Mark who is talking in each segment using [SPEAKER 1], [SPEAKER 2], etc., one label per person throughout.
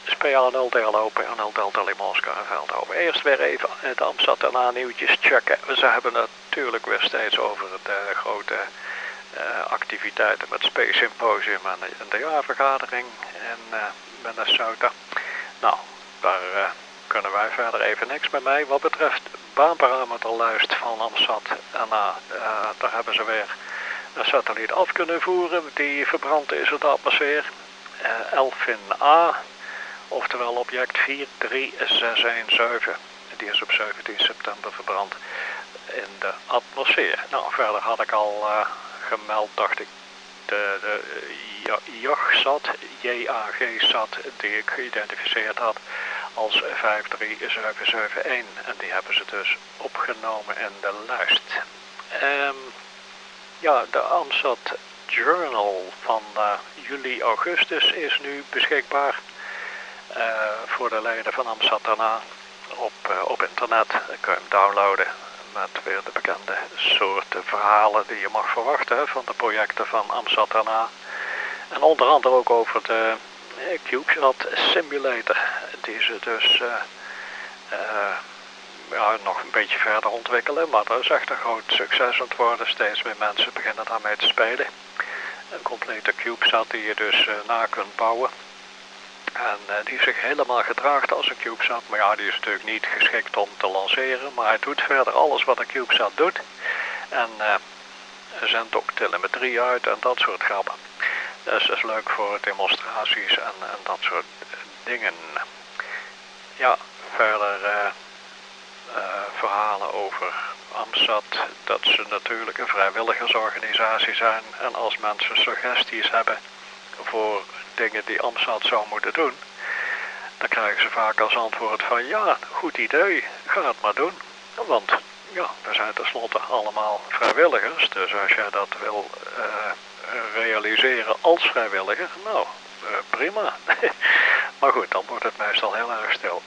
[SPEAKER 1] SPA 0 Delta Open en 0 Delta Limonska en Veldhoven. Eerst weer even het Amsterdam nieuwtjes checken. We hebben het natuurlijk weer steeds over de grote activiteiten met Space Symposium en de jaarvergadering in Minnesota. Nou, daar kunnen wij verder even niks mee mee. Wat betreft baanparameterlijst van AMSAT, daar hebben ze weer een satelliet af kunnen voeren die verbrand is in de atmosfeer. Elfin A, oftewel object 43617. Die is op 17 september verbrand in de atmosfeer. Nou, verder had ik al gemeld, dacht ik, de JAG-SAT, die ik geïdentificeerd had als 53771. En die hebben ze dus opgenomen in de lijst. De AMSAT Journal van juli-augustus is nu beschikbaar voor de leden van AMSAT daarna op internet. Dan kun je hem downloaden met weer de bekende soorten verhalen die je mag verwachten van de projecten van AMSAT daarna. En onder andere ook over de CubeSat Simulator, die ze dus nog een beetje verder ontwikkelen, maar dat is echt een groot succes aan het worden. Steeds meer mensen beginnen daarmee te spelen. Een complete CubeSat die je dus na kunt bouwen. En die zich helemaal gedraagt als een CubeSat. Maar ja, die is natuurlijk niet geschikt om te lanceren. Maar hij doet verder alles wat een CubeSat doet. En zendt ook telemetrie uit en dat soort grappen. Dus dat is leuk voor demonstraties en dat soort dingen. Ja, verder verhalen over AMSAT. Dat ze natuurlijk een vrijwilligersorganisatie zijn. En als mensen suggesties hebben voor dingen die AMSAT zou moeten doen, dan krijgen ze vaak als antwoord van ja, goed idee, ga het maar doen. Want ja, we zijn tenslotte allemaal vrijwilligers, dus als jij dat wil realiseren als vrijwilliger, nou, prima. Maar goed, dan wordt het meestal heel erg stil.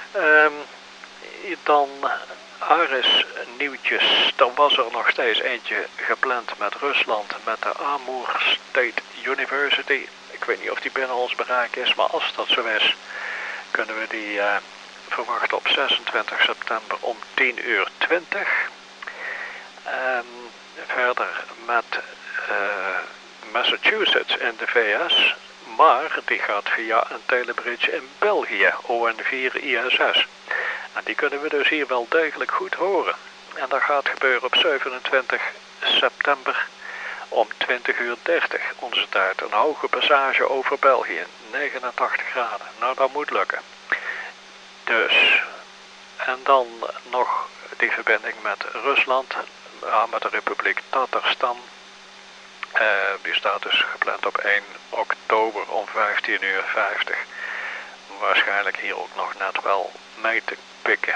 [SPEAKER 1] Dan Ares nieuwtjes. Er was er nog steeds eentje gepland met Rusland, met de Amur State University. Ik weet niet of die binnen ons bereik is, maar als dat zo is, kunnen we die verwachten op 26 september om 10:20. Verder met Massachusetts in de VS, maar die gaat via een telebridge in België, ON4 ISS. En die kunnen we dus hier wel degelijk goed horen. En dat gaat gebeuren op 27 september om 20:30 onze tijd. Een hoge passage over België, 89 graden. Nou, dat moet lukken. Dus, en dan nog die verbinding met Rusland, met de Republiek Tatarstan. Die staat dus gepland op 1 oktober om 15:50. Waarschijnlijk hier ook nog net wel mee te pikken.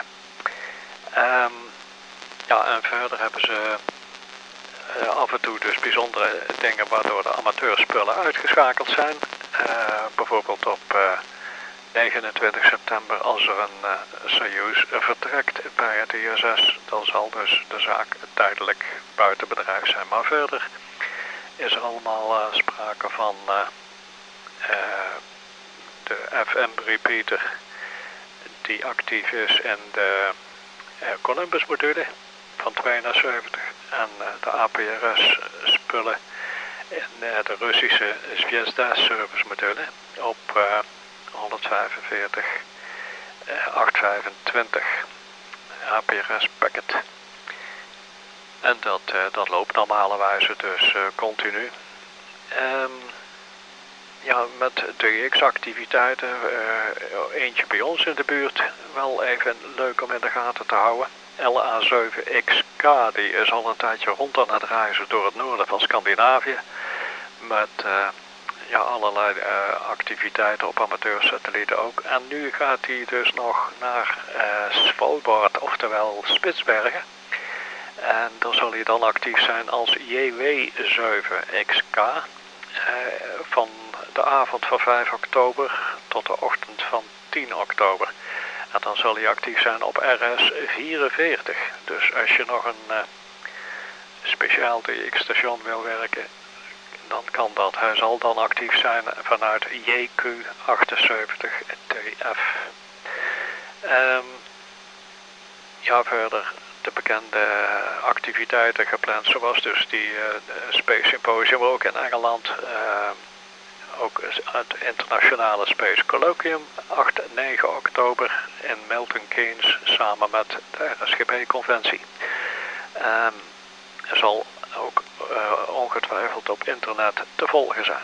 [SPEAKER 1] En verder hebben ze af en toe dus bijzondere dingen waardoor de amateurspullen uitgeschakeld zijn. Bijvoorbeeld op 29 september als er een Soyuz vertrekt bij het ISS, dan zal dus de zaak tijdelijk buiten bedrijf zijn. Maar verder is er allemaal sprake van de FM repeater die actief is in de Columbus module van 72 en de APRS spullen in de Russische Zvezda service module op 145 825 APRS packet. En dat loopt normalerwijze dus continu. Met DX-activiteiten, eentje bij ons in de buurt, wel even leuk om in de gaten te houden. LA7XK, die is al een tijdje rond aan het reizen door het noorden van Scandinavië. Met allerlei activiteiten op amateursatellieten ook. En nu gaat hij dus nog naar Svalbard, oftewel Spitsbergen. En dan zal hij dan actief zijn als JW7XK van de avond van 5 oktober tot de ochtend van 10 oktober. En dan zal hij actief zijn op RS-44. Dus als je nog een speciaal DX-station wil werken, dan kan dat. Hij zal dan actief zijn vanuit JQ78TF. Ja, verder de bekende activiteiten gepland, zoals dus die Space Symposium ook in Engeland. Ook het internationale Space Colloquium, 8 en 9 oktober in Milton Keynes, samen met de RSGB-conventie. Er zal ook ongetwijfeld op internet te volgen zijn.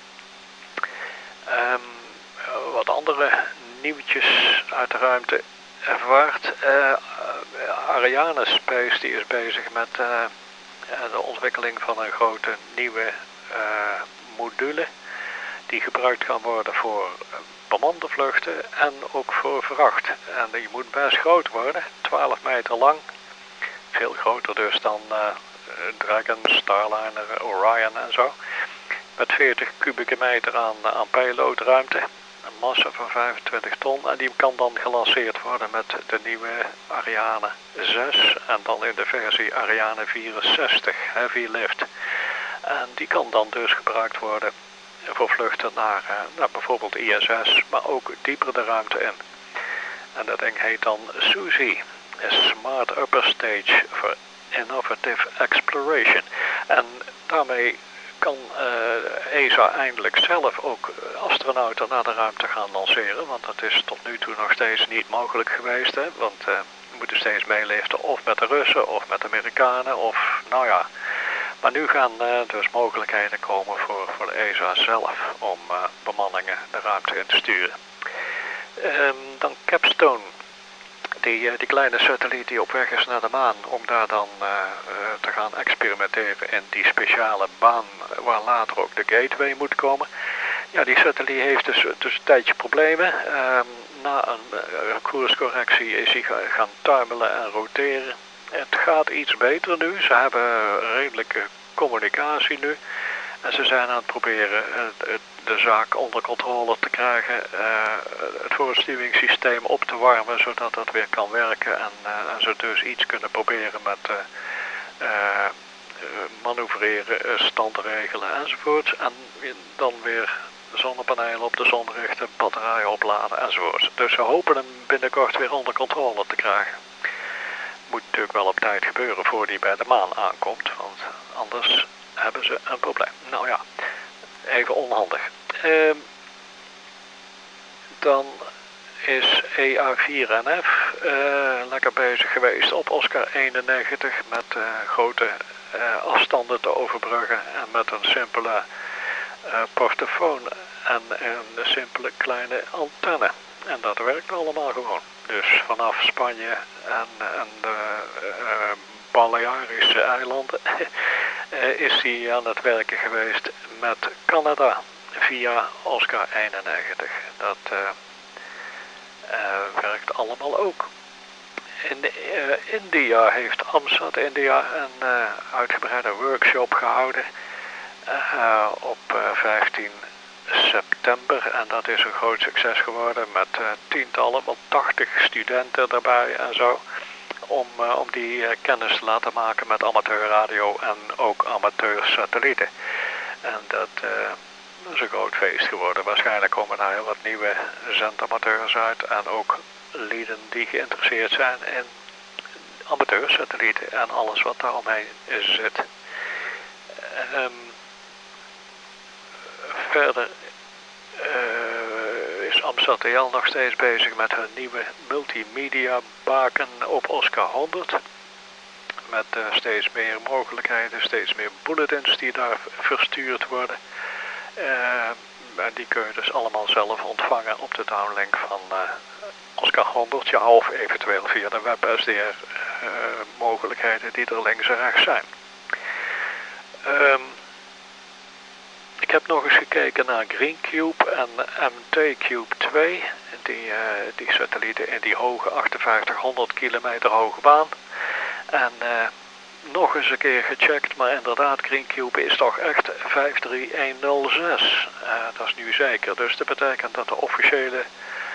[SPEAKER 1] Wat andere nieuwtjes uit de ruimte ervaart. Ariane Space die is bezig met de ontwikkeling van een grote nieuwe module die gebruikt kan worden voor bemande vluchten en ook voor vracht. En die moet best groot worden, 12 meter lang. Veel groter dus dan Dragon, Starliner, Orion en zo. Met 40 kubieke meter aan payloadruimte. Een massa van 25 ton. En die kan dan gelanceerd worden met de nieuwe Ariane 6. En dan in de versie Ariane 64 Heavy Lift. En die kan dan dus gebruikt worden voor vluchten naar bijvoorbeeld ISS, maar ook dieper de ruimte in. En dat ding heet dan SUSI, Smart Upper Stage for Innovative Exploration. En daarmee kan ESA eindelijk zelf ook astronauten naar de ruimte gaan lanceren, want dat is tot nu toe nog steeds niet mogelijk geweest, hè? Want we moeten steeds meeliften of met de Russen of met de Amerikanen of nou ja. Maar nu gaan dus mogelijkheden komen voor de ESA zelf om bemanningen de ruimte in te sturen. Dan Capstone, die kleine satelliet die op weg is naar de maan, om daar dan te gaan experimenteren in die speciale baan waar later ook de gateway moet komen. Ja, die satelliet heeft dus een tijdje problemen. Na een koerscorrectie is hij gaan tuimelen en roteren. Het gaat iets beter nu. Ze hebben redelijke communicatie nu. En ze zijn aan het proberen de zaak onder controle te krijgen. Het voortstuwingssysteem op te warmen zodat dat weer kan werken. En ze dus iets kunnen proberen met manoeuvreren, stand regelen enzovoorts. En dan weer zonnepanelen op de zon richten, batterijen opladen enzovoorts. Dus ze hopen hem binnenkort weer onder controle te krijgen. Moet natuurlijk wel op tijd gebeuren voordat hij bij de maan aankomt, want anders hebben ze een probleem. Nou ja, even onhandig. Dan is EA4NF lekker bezig geweest op Oscar 91 met grote afstanden te overbruggen en met een simpele portofoon en een simpele kleine antenne. En dat werkt allemaal gewoon. Dus vanaf Spanje en de Balearische eilanden is hij aan het werken geweest met Canada via Oscar 91. Dat werkt allemaal ook. In India heeft AMSAT India een uitgebreide workshop gehouden op 15 september. En dat is een groot succes geworden met tientallen, wel 80 studenten erbij en zo. Om die kennis te laten maken met amateurradio en ook amateursatellieten. En dat is een groot feest geworden. Waarschijnlijk komen daar heel wat nieuwe zendamateurs uit en ook lieden die geïnteresseerd zijn in amateursatellieten en alles wat daaromheen zit. Verder is AMSAT-TL nog steeds bezig met hun nieuwe multimedia baken op Oscar 100. Met steeds meer mogelijkheden, steeds meer bulletins die daar verstuurd worden. En die kun je dus allemaal zelf ontvangen op de downlink van Oscar 100. Ja, of eventueel via de WebSDR mogelijkheden die er links en rechts zijn. Ik heb nog eens gekeken naar GreenCube en MTCube 2. Die satellieten in die hoge 5800 kilometer hoge baan. En nog eens een keer gecheckt, maar inderdaad, GreenCube is toch echt 53106. Dat is nu zeker. Dus dat betekent dat de officiële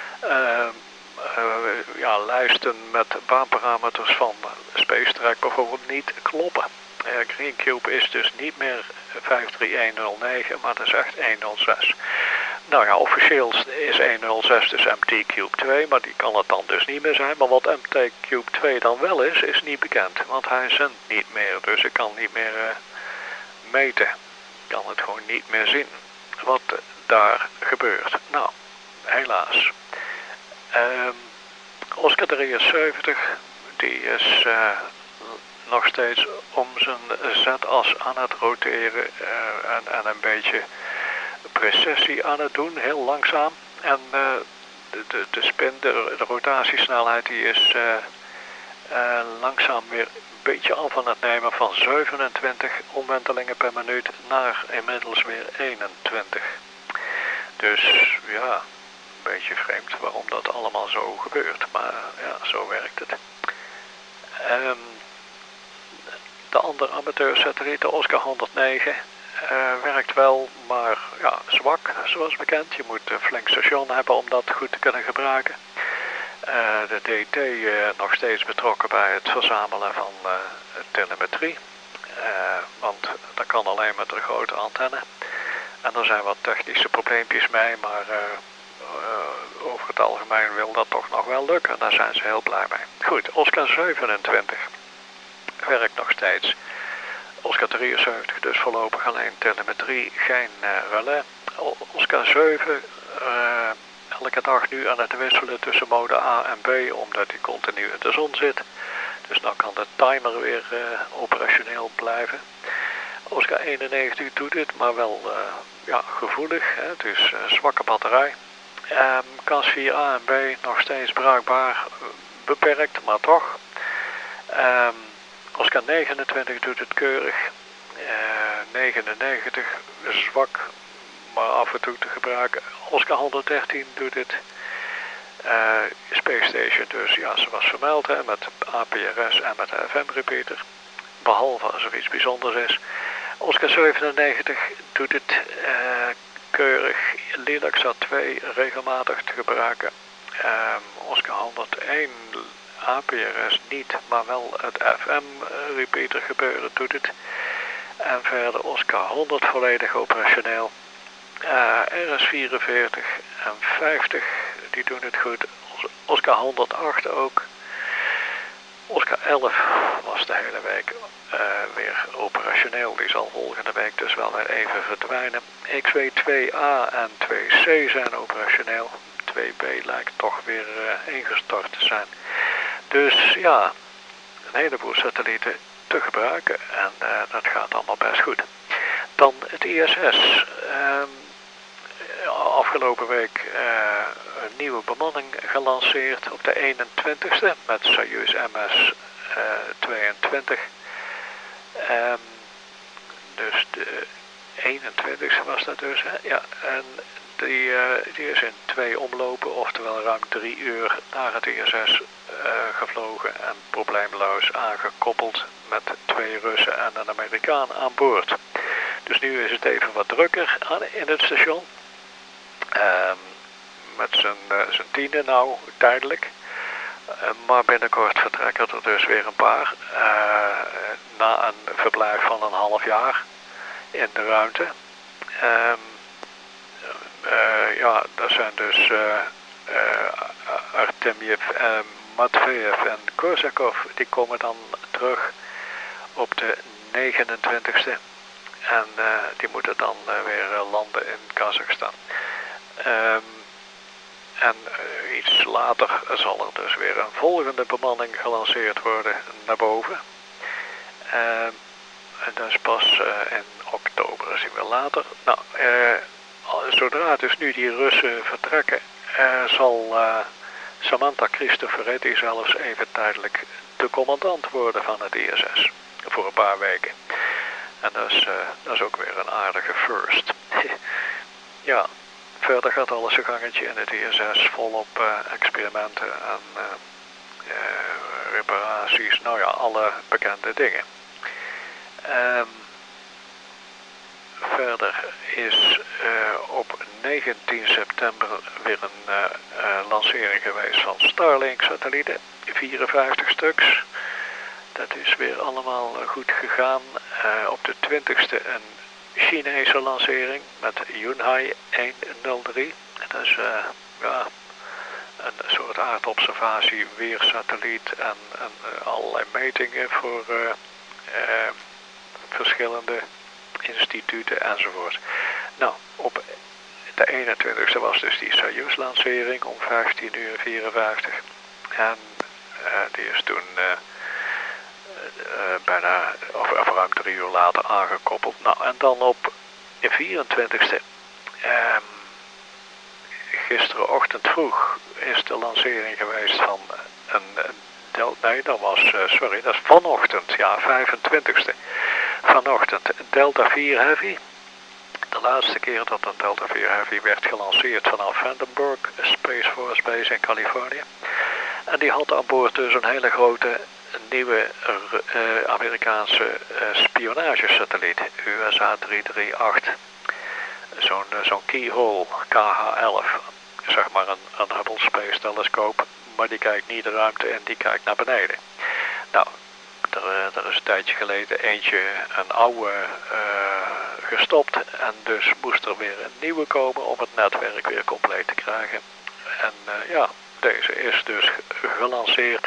[SPEAKER 1] lijsten met baanparameters van SpaceTrack bijvoorbeeld niet kloppen. GreenCube is dus niet meer 53109, maar dat is echt 106. Nou ja, officieel is 106 dus MT Cube 2, maar die kan het dan dus niet meer zijn. Maar wat MT Cube 2 dan wel is niet bekend. Want hij zendt niet meer, dus ik kan niet meer meten. Ik kan het gewoon niet meer zien wat daar gebeurt. Nou, helaas. Oscar 73, die is nog steeds om zijn Z-as aan het roteren en een beetje precessie aan het doen, heel langzaam. En de spin, de rotatiesnelheid, die is langzaam weer een beetje af aan het nemen van 27 omwentelingen per minuut naar inmiddels weer 21. Dus ja, een beetje vreemd waarom dat allemaal zo gebeurt, maar ja, zo werkt het. De andere amateursatelliet, de Oscar 109, werkt wel, maar ja, zwak, zoals bekend. Je moet een flink station hebben om dat goed te kunnen gebruiken. De DT nog steeds betrokken bij het verzamelen van telemetrie. Want dat kan alleen met een grote antenne. En er zijn wat technische probleempjes mee, maar over het algemeen wil dat toch nog wel lukken. En daar zijn ze heel blij mee. Goed, Oscar 27 werkt nog steeds. Oscar 73 dus voorlopig alleen telemetrie, geen relais. Oscar 7 elke dag nu aan het wisselen tussen mode A en B, omdat hij continu in de zon zit. Dus dan kan de timer weer operationeel blijven. Oscar 91 doet dit, maar wel ja, gevoelig. Hè? Het is een zwakke batterij. CAS 4A en B nog steeds bruikbaar, beperkt, maar toch. Oscar 29 doet het keurig. 99 zwak, maar af en toe te gebruiken. Oscar 113 doet het. Space Station dus, ja, zoals vermeld, hè, met APRS en met FM repeater. Behalve als er iets bijzonders is. Oscar 97 doet het keurig. Lilacsat 2 regelmatig te gebruiken. Oscar 101 APRS niet, maar wel het FM repeater gebeuren doet het. En verder Oscar 100 volledig operationeel. RS44 en 50, die doen het goed. Oscar 108 ook. Oscar 11 was de hele week weer operationeel. Die zal volgende week dus wel weer even verdwijnen. XW 2A en 2C zijn operationeel. 2B lijkt toch weer ingestort te zijn. Dus ja, een heleboel satellieten te gebruiken en dat gaat allemaal best goed. Dan het ISS. Afgelopen week een nieuwe bemanning gelanceerd op de 21ste met Soyuz MS 22. Dus de 21ste was dat dus. Hè? Ja, en die is in 2 omlopen, oftewel ruim 3 uur naar het ISS gevlogen en probleemloos aangekoppeld met 2 Russen en een Amerikaan aan boord. Dus nu is het even wat drukker in het station. Met zijn 10e nou, tijdelijk. Maar binnenkort vertrekken er dus weer een paar. Na een verblijf van een half jaar in de ruimte. Ja, dat zijn dus Artemyev, Matveyev en Korsakov. Die komen dan terug op de 29ste. En die moeten dan weer landen in Kazachstan. En iets later zal er dus weer een volgende bemanning gelanceerd worden naar boven. En dat is pas in oktober, zien we later. Nou, zodra dus nu die Russen vertrekken, zal Samantha Cristoforetti zelfs even tijdelijk de commandant worden van het ISS. Voor een paar weken. En dat is ook weer een aardige first. Ja, verder gaat alles een gangetje in het ISS, volop experimenten en reparaties. Nou ja, alle bekende dingen. Verder is op 19 september weer een lancering geweest van Starlink-satellieten. 54 stuks. Dat is weer allemaal goed gegaan. Op de 20ste een Chinese lancering met Yunhai 103. Dat is een soort aardobservatie, weersatelliet en allerlei metingen voor verschillende instituten enzovoort. Nou, op de 21ste was dus die Soyuz-lancering om 15:54. En die is toen bijna of ruim 3 uur later aangekoppeld. Nou, en dan op de 24ste, gisterenochtend vroeg, is de lancering geweest van dat is vanochtend, ja, 25ste. Vanochtend Delta IV Heavy. De laatste keer dat een Delta IV Heavy werd gelanceerd vanaf Vandenberg Space Force Base in Californië. En die had aan boord dus een hele grote nieuwe Amerikaanse spionagesatelliet, USA 338. Zo'n keyhole KH-11, zeg maar een Hubble Space Telescope, maar die kijkt niet de ruimte in, die kijkt naar beneden. Nou, er is een tijdje geleden eentje, een oude, gestopt en dus moest er weer een nieuwe komen om het netwerk weer compleet te krijgen. En deze is dus gelanceerd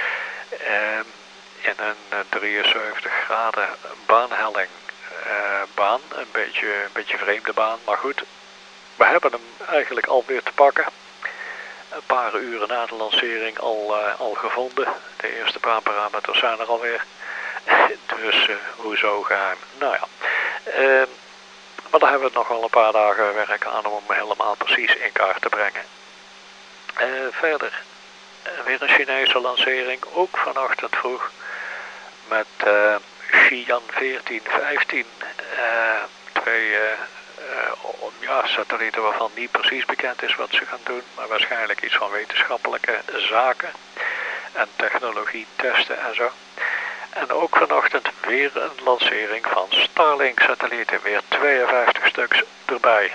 [SPEAKER 1] in een 73 graden baanhelling baan, een beetje vreemde baan, maar goed, we hebben hem eigenlijk alweer te pakken. Een paar uren na de lancering al gevonden. De eerste baanparameters zijn er alweer. Dus hoezo geheim? Nou ja. Maar daar hebben we nog wel een paar dagen werk aan om hem helemaal precies in kaart te brengen. Verder. Weer een Chinese lancering. Ook vanochtend vroeg. Met Xi'an 1415. Twee satellieten waarvan niet precies bekend is wat ze gaan doen, maar waarschijnlijk iets van wetenschappelijke zaken en technologie testen en zo. En ook vanochtend weer een lancering van Starlink satellieten, weer 52 stuks erbij.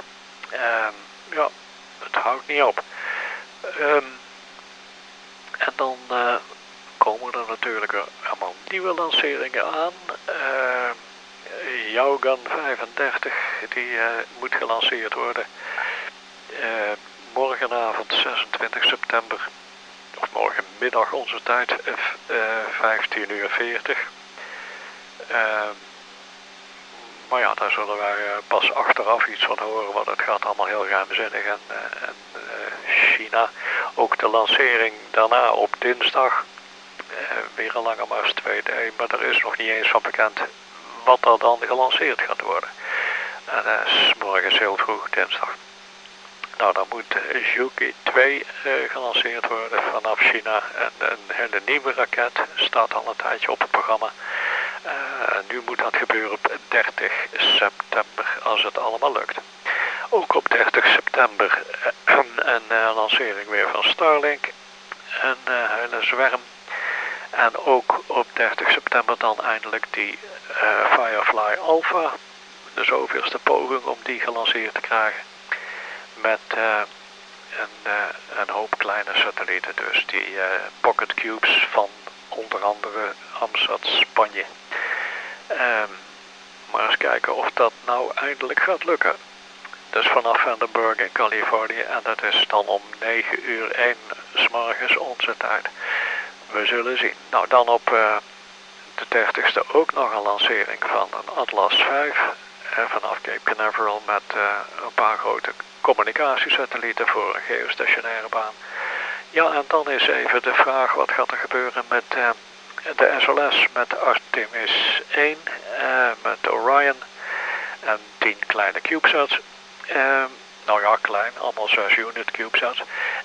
[SPEAKER 1] Het houdt niet op. En dan komen er natuurlijk allemaal nieuwe lanceringen aan. Yaogan 35, die moet gelanceerd worden. Morgenavond 26 september, of morgenmiddag onze tijd, 15:40. Maar ja, daar zullen wij pas achteraf iets van horen, want het gaat allemaal heel geheimzinnig. En China, ook de lancering daarna op dinsdag, weer een lange mars 2D, maar er is nog niet eens van bekend wat er dan gelanceerd gaat worden. En dat is morgen heel vroeg, dinsdag. Nou, dan moet Zhuge 2 gelanceerd worden vanaf China. En een hele nieuwe raket staat al een tijdje op het programma. Nu moet dat gebeuren op 30 september, als het allemaal lukt. Ook op 30 september een lancering weer van Starlink. Een hele zwerm. En ook op 30 september dan eindelijk die Firefly Alpha. De zoveelste poging om die gelanceerd te krijgen. Met een hoop kleine satellieten. Dus die Pocket Cubes van onder andere Amsat, Spanje. Maar eens kijken of dat nou eindelijk gaat lukken. Dus vanaf Vandenberg in Californië. En dat is dan om 9:01 's morgens onze tijd. We zullen zien. Nou, dan op de 30ste ook nog een lancering van een Atlas V. Vanaf Cape Canaveral met een paar grote communicatiesatellieten voor een geostationaire baan. Ja, en dan is even de vraag, wat gaat er gebeuren met de SLS, met Artemis 1, met Orion en 10 kleine CubeSats. Nou ja, klein, allemaal 6 unit CubeSats.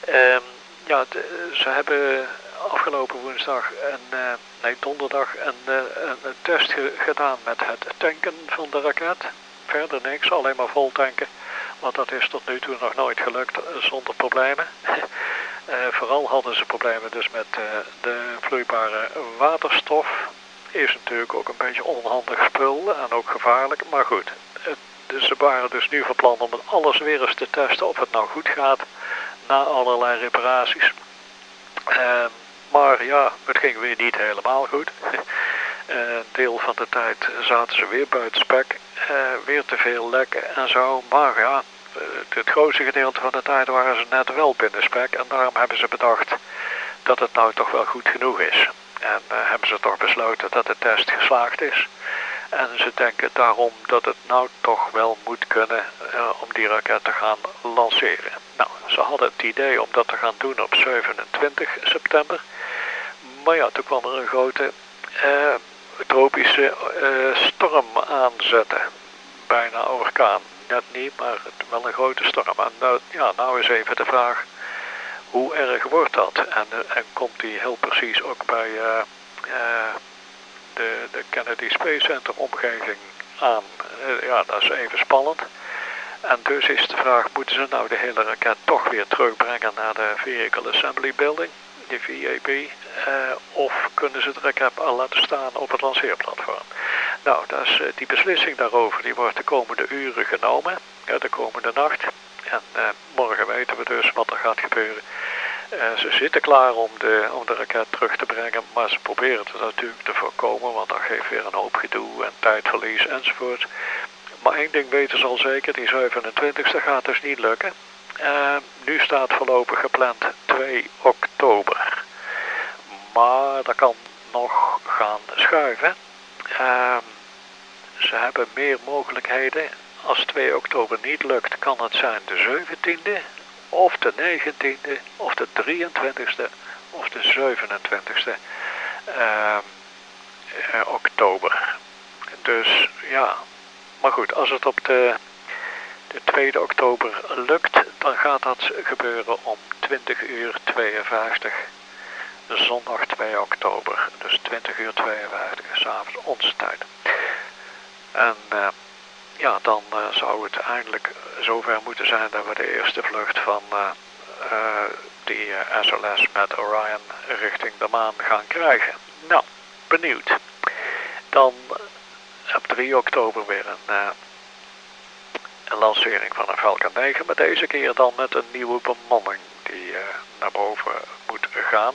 [SPEAKER 1] Ze hebben afgelopen donderdag een test gedaan met het tanken van de raket. Verder niks, alleen maar vol tanken. Want dat is tot nu toe nog nooit gelukt zonder problemen. Vooral hadden ze problemen dus met de vloeibare waterstof. Is natuurlijk ook een beetje onhandig spul en ook gevaarlijk, maar goed. Dus ze waren dus nu van plan om alles weer eens te testen of het nou goed gaat na allerlei reparaties. Maar ja, het ging weer niet helemaal goed. Een deel van de tijd zaten ze weer buiten spek, weer te veel lekken en zo. Maar ja, het grootste gedeelte van de tijd waren ze net wel binnen spek. En daarom hebben ze bedacht dat het nou toch wel goed genoeg is. En hebben ze toch besloten dat de test geslaagd is. En ze denken daarom dat het nou toch wel moet kunnen om die raket te gaan lanceren. Nou, ze hadden het idee om dat te gaan doen op 27 september. Maar ja, toen kwam er een grote tropische storm aanzetten. Bijna orkaan. Net niet, maar wel een grote storm. En nou is even de vraag, hoe erg wordt dat? En komt die heel precies ook bij de Kennedy Space Center omgeving aan? Ja, dat is even spannend. En dus is de vraag, moeten ze nou de hele raket toch weer terugbrengen naar de Vehicle Assembly Building, de VAB, of kunnen ze de raket al laten staan op het lanceerplatform? Nou, die beslissing daarover die wordt de komende uren genomen, de komende nacht. En morgen weten we dus wat er gaat gebeuren. Ze zitten klaar om de raket terug te brengen, maar ze proberen het natuurlijk te voorkomen, want dat geeft weer een hoop gedoe en tijdverlies enzovoort. Maar één ding weten ze al zeker, die 27e gaat dus niet lukken. Nu staat voorlopig gepland 2 oktober. Maar dat kan nog gaan schuiven. Ze hebben meer mogelijkheden. Als 2 oktober niet lukt, kan het zijn de 17e, of de 19e, of de 23e, of de 27e oktober. Dus ja, maar goed, als het op de 2 oktober lukt, dan gaat dat gebeuren om 20:52, zondag 2 oktober. Dus 20:52, 's avonds onze tijd. En ja, dan zou het eindelijk zover moeten zijn dat we de eerste vlucht van die SLS met Orion richting de maan gaan krijgen. Nou, benieuwd. Dan op 3 oktober weer een lancering van een Falcon 9, maar deze keer dan met een nieuwe bemanning die naar boven moet gaan.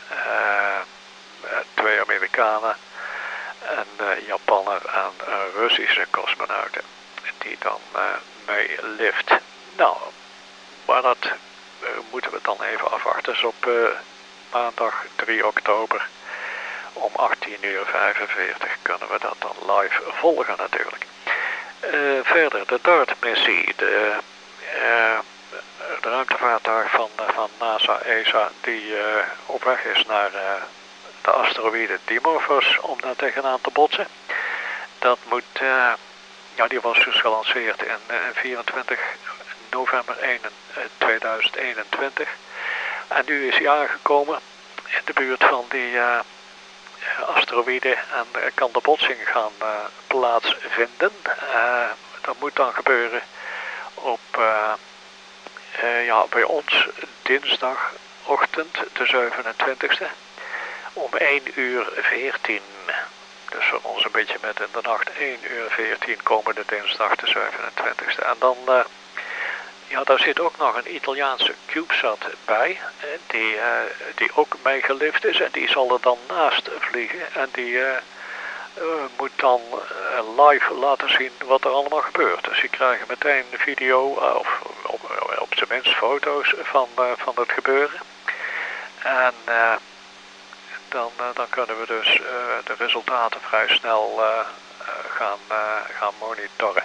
[SPEAKER 1] 2 Amerikanen, een Japaner en een Russische cosmonauten die dan mee lift. Nou, maar dat moeten we dan even afwachten. Dus op maandag 3 oktober om 18:45 kunnen we dat dan live volgen natuurlijk. Verder de DART-missie, de ruimtevaartuig van NASA-ESA die op weg is naar de asteroïde Dimorphos om daar tegenaan te botsen. Dat moet, die was dus gelanceerd in 24 november 2021. En nu is hij aangekomen in de buurt van die asteroïde en kan de botsing gaan plaatsvinden. Dat moet dan gebeuren op bij ons dinsdagochtend de 27e om 1:14. Dus voor ons een beetje met in de nacht 1:14 komende dinsdag de 27e. En dan daar zit ook nog een Italiaanse CubeSat bij, die ook meegelift is en die zal er dan naast vliegen en die moet dan live laten zien wat er allemaal gebeurt. Dus die krijgen meteen video of op zijn minst foto's van het gebeuren. En dan kunnen we dus de resultaten vrij snel gaan monitoren.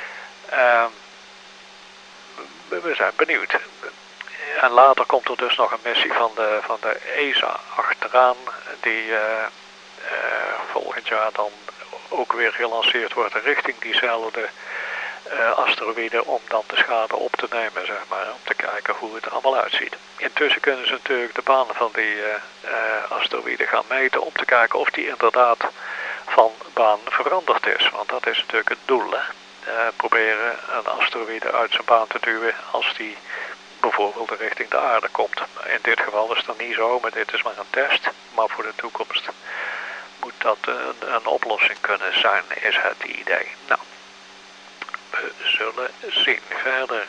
[SPEAKER 1] We zijn benieuwd. En later komt er dus nog een missie van de ESA achteraan, die volgend jaar dan ook weer gelanceerd wordt richting diezelfde asteroïde om dan de schade op te nemen, zeg maar, om te kijken hoe het allemaal uitziet. Intussen kunnen ze natuurlijk de baan van die asteroïde gaan meten om te kijken of die inderdaad van baan veranderd is, want dat is natuurlijk het doel, hè. Proberen een asteroïde uit zijn baan te duwen als die bijvoorbeeld richting de aarde komt. In dit geval is dat niet zo, maar dit is maar een test. Maar voor de toekomst moet dat een oplossing kunnen zijn, is het idee. Nou, we zullen zien. Verder,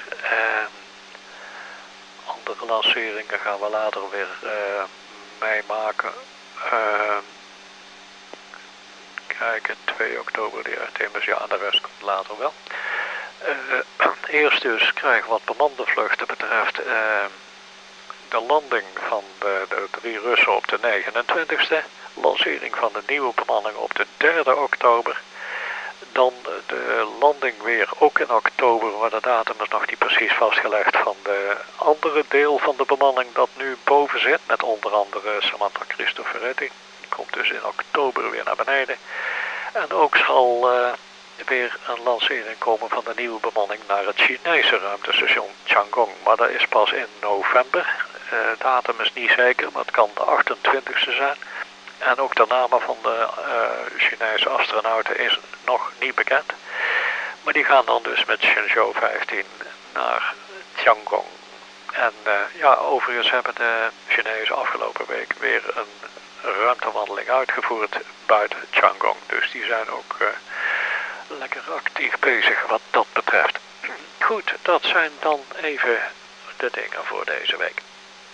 [SPEAKER 1] andere lanceringen gaan we later weer meemaken. kijken, 2 oktober de Artemis, ja, de rest komt later wel. Eerst dus krijgen wat bemande vluchten betreft de landing van de 3 Russen op de 29e. Lancering van de nieuwe bemanning op de 3e oktober. Dan de landing weer ook in oktober, maar de datum is nog niet precies vastgelegd, van de andere deel van de bemanning dat nu boven zit. Met onder andere Samantha Cristoforetti. Die komt dus in oktober weer naar beneden. En ook zal weer een lancering komen van de nieuwe bemanning naar het Chinese ruimtestation Tiangong. Maar dat is pas in november. Datum is niet zeker, maar het kan de 28e zijn. En ook de namen van de Chinese astronauten is nog niet bekend. Maar die gaan dan dus met Shenzhou 15 naar Tiangong. En ja, overigens hebben de Chinezen afgelopen week weer een ruimtewandeling uitgevoerd buiten Tiangong. Dus die zijn ook lekker actief bezig wat dat betreft. Goed, dat zijn dan even de dingen voor deze week.